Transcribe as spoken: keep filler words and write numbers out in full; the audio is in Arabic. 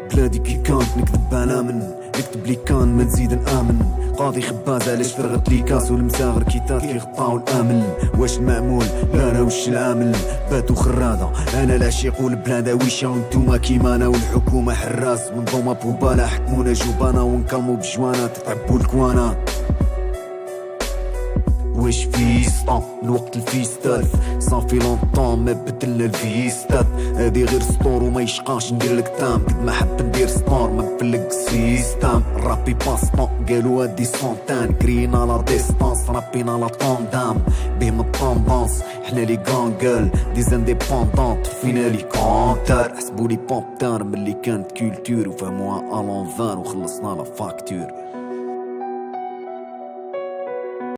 بلادي كي كانت نكذب نامن، نكتب لي كان ما نزيد نآمن. قاضي خباز علاش فرغت لي كاس والمساغر كيتات كي غطاو الامل. واش المعمول؟ لا لا وش العامل؟ باتو خرادة انا العشيق والبلاد ويشا وانتوما كيما انا والحكومة حراس. منظومة بوبالة حكمونا جوبانا ونكلمو بجوانا تتعبو الكوانات. واش فيسطا الوقت الفيستاف صافي لونطون ما بدلنا الفيستات. هادي غير سطور وما يشقاش ندير لك تام، قد ما حب ندير سطور ما نفلق السيستام. رابي باسطون قالوا هادي سونتان، كرينا لا ديستانس رابينا لا طوندام. بهم الطوندانس حنا لي غانغال دي زانديبوندونت فينا لي كونتار. حسبوا لي بوبتار ملي كانت كولتور وفهموها الونفان وخلصنا لا فاكتور.